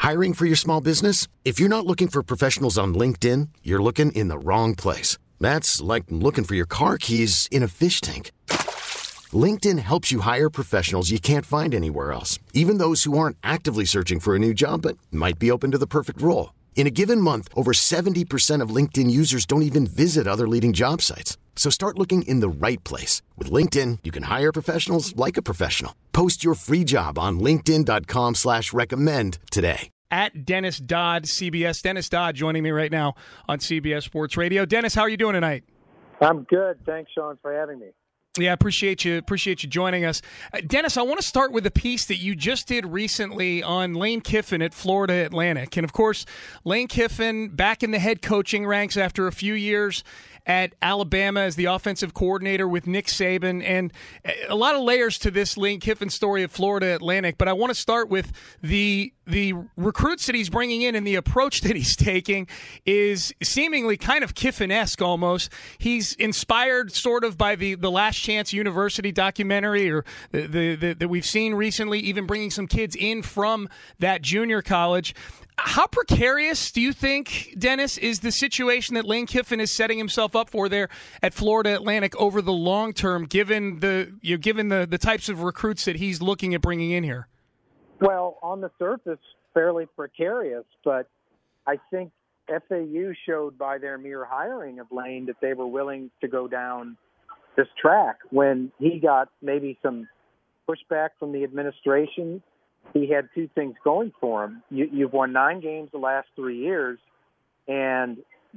Hiring for your small business? If you're not looking for professionals on LinkedIn, you're looking in the wrong place. That's like looking for your car keys in a fish tank. LinkedIn helps you hire professionals you can't find anywhere else, even those who aren't actively searching for a new job but might be open to the perfect role. In a given month, over 70% of LinkedIn users don't even visit other leading job sites. So start looking in the right place. With LinkedIn, you can hire professionals like a professional. Post your free job on linkedin.com/recommend today. At Dennis Dodd, CBS. Dennis Dodd joining me right now on CBS Sports Radio. Dennis, how are you doing tonight? I'm good. Thanks, Sean, for having me. Yeah, appreciate you joining us. Dennis, I want to start with a piece that you just did recently on Lane Kiffin at Florida Atlantic. And, of course, Lane Kiffin back in the head coaching ranks after a few years at Alabama as the offensive coordinator with Nick Saban. And a lot of layers to this Lane Kiffin story at Florida Atlantic. But I want to start with the recruits that he's bringing in and the approach that he's taking is seemingly kind of Kiffin-esque almost. He's inspired sort of by the Last Chance University documentary or that we've seen recently, even bringing some kids in from that junior college. How precarious do you think, Dennis, is the situation that Lane Kiffin is setting himself up for there at Florida Atlantic over the long term, given the types of recruits that he's looking at bringing in here? Well, on the surface, fairly precarious, but I think FAU showed by their mere hiring of Lane that they were willing to go down this track. When he got maybe some pushback from the administration, he had two things going for him. You've won 9 games the last 3 years, and,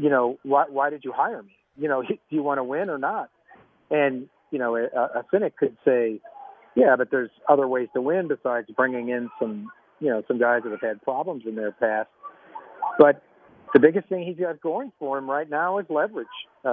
why did you hire me? Do you want to win or not? And, a cynic could say, yeah, but there's other ways to win besides bringing in some guys that have had problems in their past. But the biggest thing he's got going for him right now is leverage.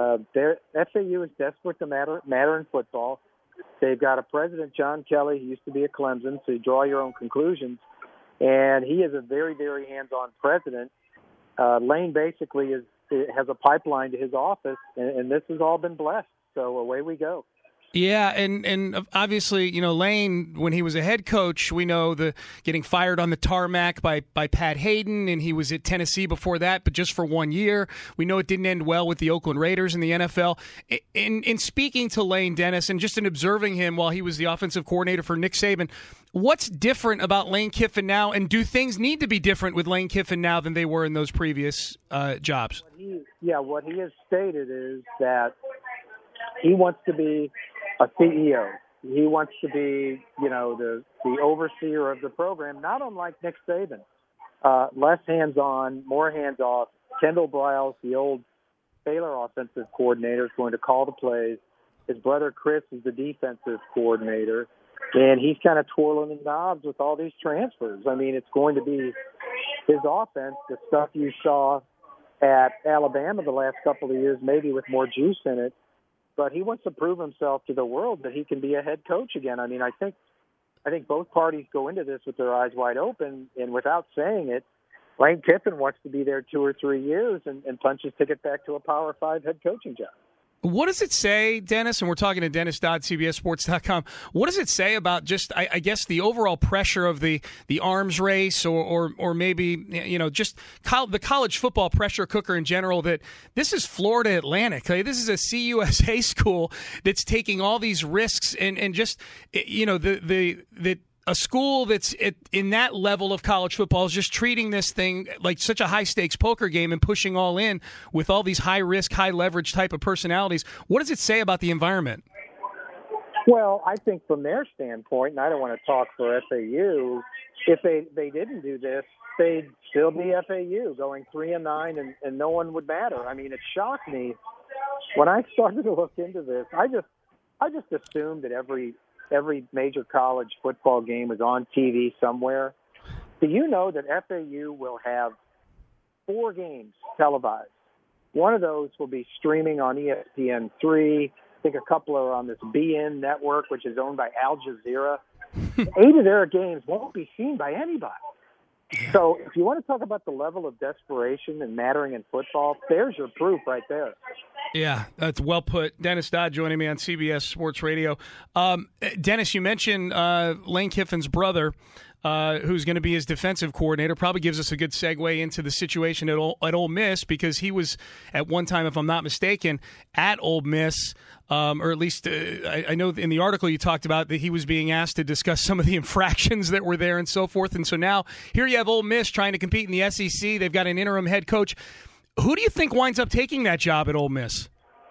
FAU is desperate to matter in football. They've got a president, John Kelly, who used to be at Clemson, so you draw your own conclusions. And he is a very, very hands-on president. Lane basically has a pipeline to his office, and this has all been blessed. So away we go. Yeah, and obviously, Lane, when he was a head coach, we know the getting fired on the tarmac by Pat Hayden, and he was at Tennessee before that, but just for 1 year. We know it didn't end well with the Oakland Raiders in the NFL. In speaking to Lane, Dennis, and just in observing him while he was the offensive coordinator for Nick Saban, what's different about Lane Kiffin now, and do things need to be different with Lane Kiffin now than they were in those previous jobs? What he has stated is that he wants to be a CEO. He wants to be, the overseer of the program, not unlike Nick Saban. Less hands-on, more hands-off. Kendall Briles, the old Baylor offensive coordinator, is going to call the plays. His brother Chris is the defensive coordinator, and he's kind of twirling the knobs with all these transfers. I mean, it's going to be his offense, the stuff you saw at Alabama the last couple of years, maybe with more juice in it. But he wants to prove himself to the world that he can be a head coach again. I mean, I think both parties go into this with their eyes wide open, and without saying it, Lane Kiffin wants to be there 2 or 3 years and punch his ticket back to a Power 5 head coaching job. What does it say, Dennis, and we're talking to Dennis Dodd, CBSSports.com, what does it say about just, I guess, the overall pressure of the arms race or maybe, just the college football pressure cooker in general, that this is Florida Atlantic. This is a CUSA school that's taking all these risks and just, a school that's in that level of college football is just treating this thing like such a high-stakes poker game and pushing all in with all these high-risk, high-leverage type of personalities. What does it say about the environment? Well, I think from their standpoint, and I don't want to talk for FAU, if they didn't do this, they'd still be FAU, going 3-9, and no one would matter. I mean, it shocked me when I started to look into this. I just assumed that every major college football game was on TV somewhere. Do you know that FAU will have 4 games televised? One of those will be streaming on ESPN3. I think a couple are on this BN network, which is owned by Al Jazeera. 8 of their games won't be seen by anybody. So if you want to talk about the level of desperation and mattering in football, there's your proof right there. Yeah, that's well put. Dennis Dodd joining me on CBS Sports Radio. Dennis, you mentioned Lane Kiffin's brother. who's going to be his defensive coordinator. Probably gives us a good segue into the situation at Ole Miss, because he was at one time, if I'm not mistaken, at Ole Miss. Or at least I know in the article you talked about that he was being asked to discuss some of the infractions that were there and so forth. And so now here you have Ole Miss trying to compete in the SEC. They've got an interim head coach. Who do you think winds up taking that job at Ole Miss?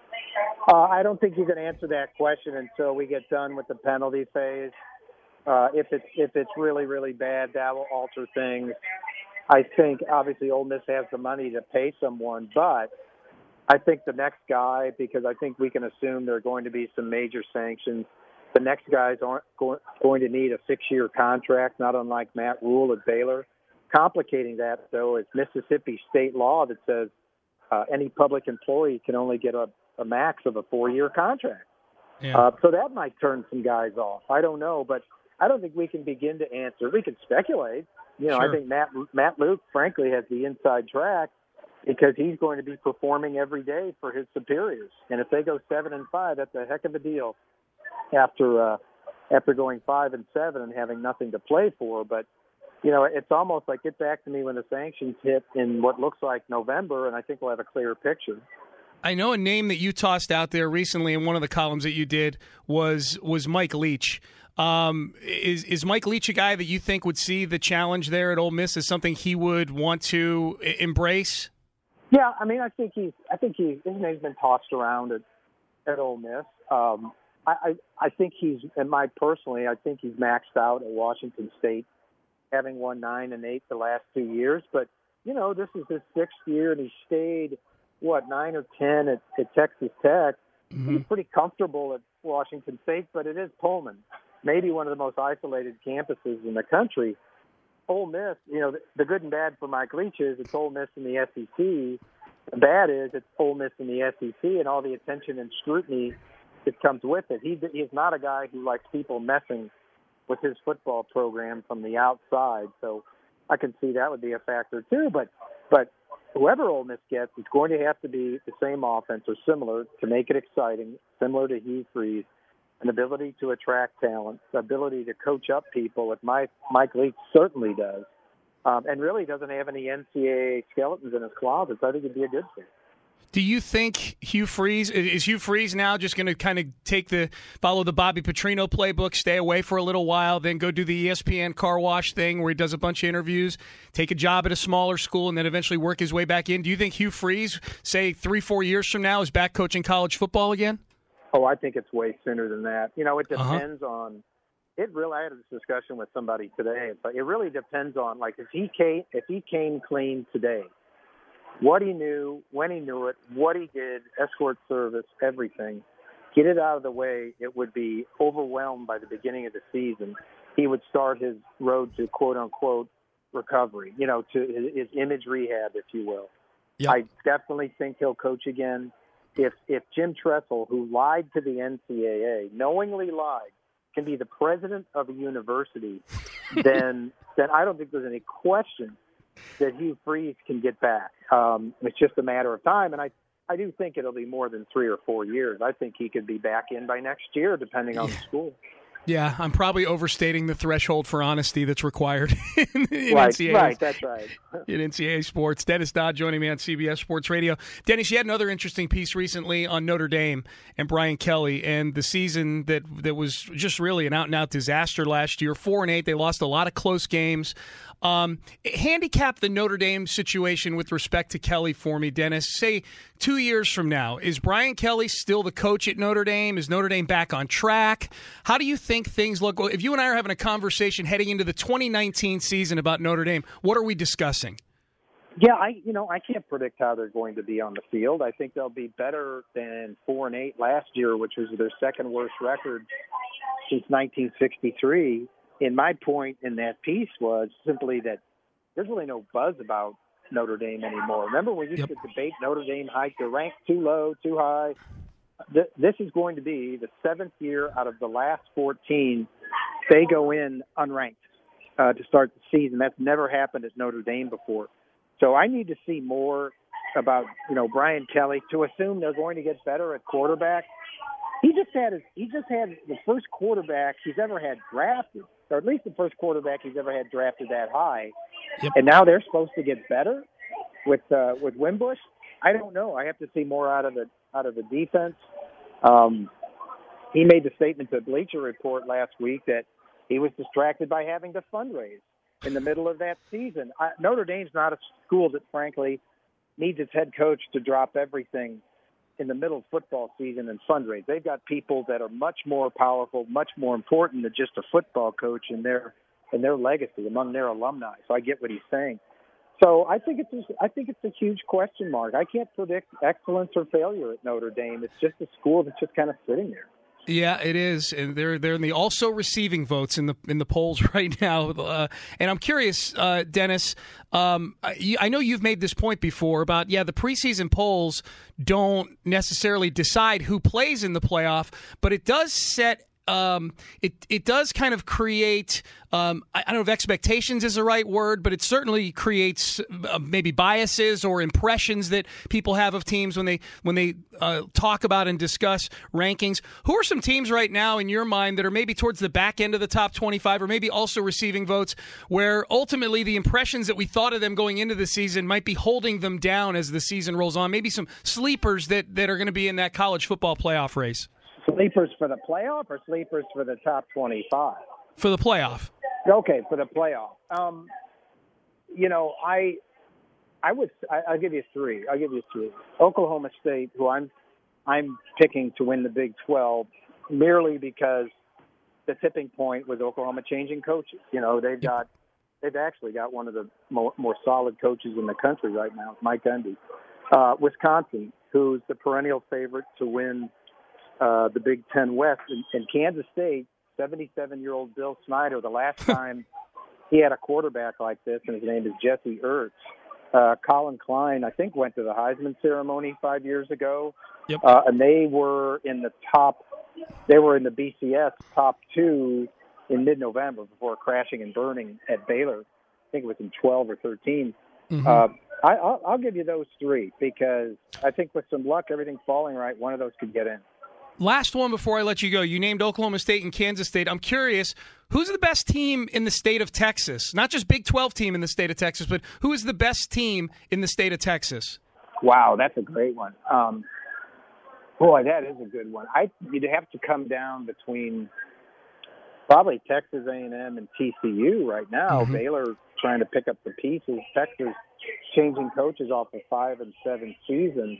I don't think you can answer that question until we get done with the penalty phase. If it's really, really bad, that will alter things. I think obviously Ole Miss has the money to pay someone, but I think the next guy, because I think we can assume there are going to be some major sanctions, the next guys aren't going to need a 6-year contract, not unlike Matt Rule at Baylor. Complicating that, though, is Mississippi state law that says any public employee can only get a max of a 4-year contract. Yeah. So that might turn some guys off. I don't know, but I don't think we can begin to answer. We can speculate. Sure. I think Matt Luke, frankly, has the inside track, because he's going to be performing every day for his superiors. And if they go 7-5, that's a heck of a deal after going 5-7 and having nothing to play for. But, it's almost like get back to me when the sanctions hit in what looks like November, and I think we'll have a clearer picture. I know a name that you tossed out there recently in one of the columns that you did was Mike Leach. Is Mike Leach a guy that you think would see the challenge there at Ole Miss as something he would want to embrace? Yeah, I mean, I think his name's been tossed around at Ole Miss. I think I think he's maxed out at Washington State, having won 9 and 8 the last 2 years. But this is his 6th year, and he stayed 9 or 10 at Texas Tech. Mm-hmm. He's pretty comfortable at Washington State, but it is Pullman, maybe one of the most isolated campuses in the country. Ole Miss, the good and bad for Mike Leach is it's Ole Miss in the SEC. The bad is it's Ole Miss in the SEC and all the attention and scrutiny that comes with it. He's not a guy who likes people messing with his football program from the outside, so I can see that would be a factor too. But whoever Ole Miss gets, it's going to have to be the same offense or similar to make it exciting, similar to Hugh Freeze. An ability to attract talent, the ability to coach up people, like Mike Leach certainly does, and really doesn't have any NCAA skeletons in his closet. So I think it'd be a good fit. Do you think Hugh Freeze now just going to kind of follow the Bobby Petrino playbook, stay away for a little while, then go do the ESPN car wash thing where he does a bunch of interviews, take a job at a smaller school, and then eventually work his way back in? Do you think Hugh Freeze, say 3-4 years from now, is back coaching college football again? Oh, I think it's way sooner than that. It depends on it. Really, I had this discussion with somebody today, but it really depends on if he came clean today, what he knew, when he knew it, what he did, escort service, everything. Get it out of the way. It would be overwhelmed by the beginning of the season. He would start his road to quote unquote recovery. To his image rehab, if you will. Yep. I definitely think he'll coach again. If Jim Tressel, who lied to the NCAA, knowingly lied, can be the president of a university, then I don't think there's any question that Hugh Freeze can get back. It's just a matter of time, and I do think it'll be more than 3 or 4 years. I think he could be back in by next year, depending on the school. Yeah, I'm probably overstating the threshold for honesty that's required in NCAA. Right, that's right. In NCAA sports. Dennis Dodd joining me on CBS Sports Radio. Dennis, you had another interesting piece recently on Notre Dame and Brian Kelly and the season that was just really an out-and-out disaster last year. 4-8, they lost a lot of close games. Handicap the Notre Dame situation with respect to Kelly for me, Dennis. Say 2 years from now, is Brian Kelly still the coach at Notre Dame? Is Notre Dame back on track? How do you think things look? If you and I are having a conversation heading into the 2019 season about Notre Dame, what are we discussing? Yeah, I can't predict how they're going to be on the field. I think they'll be better than 4-8 last year, which was their second worst record since 1963. And my point in that piece was simply that there's really no buzz about Notre Dame anymore. Remember when we used to debate Notre Dame hiked their rank too low, too high? This is going to be the 7th year out of the last 14 they go in unranked to start the season. That's never happened at Notre Dame before. So I need to see more about Brian Kelly to assume they're going to get better at quarterback. He just had the first quarterback he's ever had drafted or at least the first quarterback he's ever had drafted that high. Yep. And now they're supposed to get better with Wimbush. I don't know. I have to see more out of the defense. He made the statement to Bleacher Report last week that he was distracted by having to fundraise in the middle of that season. Notre Dame's not a school that, frankly, needs its head coach to drop everything in the middle of football season and fundraise. They've got people that are much more powerful, much more important than just a football coach in their legacy among their alumni. So I get what he's saying. So I think it's a huge question mark. I can't predict excellence or failure at Notre Dame. It's just a school that's just kind of sitting there. Yeah, it is, and they're in the also receiving votes in the polls right now. And I'm curious, Dennis. I know you've made this point before about the preseason polls don't necessarily decide who plays in the playoff, but it does set. It does kind of create, I don't know if expectations is the right word, but it certainly creates maybe biases or impressions that people have of teams when they talk about and discuss rankings. Who are some teams right now in your mind that are maybe towards the back end of the top 25 or maybe also receiving votes where ultimately the impressions that we thought of them going into the season might be holding them down as the season rolls on? Maybe some sleepers that are going to be in that college football playoff race. Sleepers for the playoff or sleepers for the top 25? For the playoff. Okay, for the playoff. I'll give you three. Oklahoma State, who I'm picking to win the Big 12, merely because the tipping point was Oklahoma changing coaches. They've actually got one of the more solid coaches in the country right now, Mike Gundy. Wisconsin, who's the perennial favorite to win the Big Ten West, and Kansas State, 77-year-old Bill Snyder. The last time he had a quarterback like this, and his name is Jesse Ertz. Colin Klein, I think, went to the Heisman ceremony 5 years ago, and they were in the BCS top 2 in mid-November before crashing and burning at Baylor. I think it was in 12 or 13. Mm-hmm. I'll give you those three because I think with some luck, everything falling right, one of those could get in. Last one before I let you go. You named Oklahoma State and Kansas State. I'm curious, who's the best team in the state of Texas? Not just Big 12 team in the state of Texas, but who is the best team in the state of Texas? Wow, that's a great one. Boy, that is a good one. You'd have to come down between probably Texas A&M and TCU right now. Mm-hmm. Baylor trying to pick up the pieces. Texas changing coaches off a 5-7 season.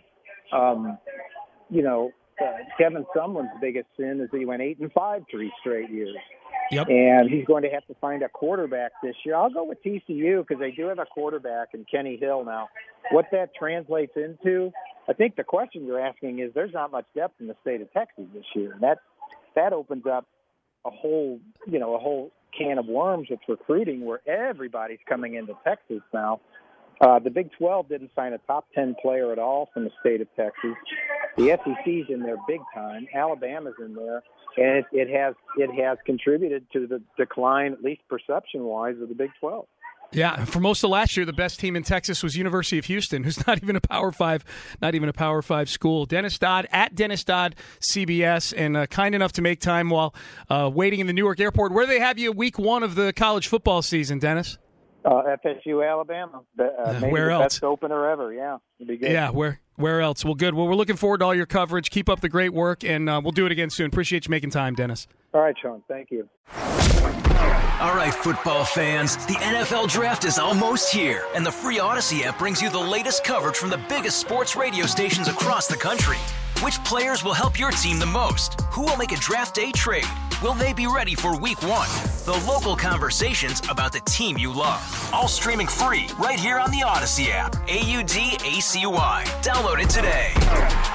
Kevin Sumlin's biggest sin is that he went 8-5 3 straight years. Yep. And he's going to have to find a quarterback this year. I'll go with TCU because they do have a quarterback in Kenny Hill now. What that translates into, I think the question you're asking is there's not much depth in the state of Texas this year. And that opens up a whole can of worms with recruiting where everybody's coming into Texas now. The Big 12 didn't sign a top 10 player at all from the state of Texas. The SEC's in there big time. Alabama's in there, and it has contributed to the decline, at least perception-wise, of the Big 12. Yeah, for most of last year, the best team in Texas was University of Houston, who's not even a Power 5 school. Dennis Dodd at Dennis Dodd CBS, and kind enough to make time while waiting in the Newark airport. Where do they have you week 1 of the college football season, Dennis? FSU, Alabama. Maybe where the else? Best opener ever. Yeah, it'd be good. Yeah, where else? Well, good. Well, we're looking forward to all your coverage. Keep up the great work, and we'll do it again soon. Appreciate you making time, Dennis. All right, Sean. Thank you. All right, football fans, the NFL Draft is almost here, and the free Odyssey app brings you the latest coverage from the biggest sports radio stations across the country. Which players will help your team the most? Who will make a draft day trade? Will they be ready for week 1? The local conversations about the team you love. All streaming free right here on the Odyssey app. AUDACY. Download it today.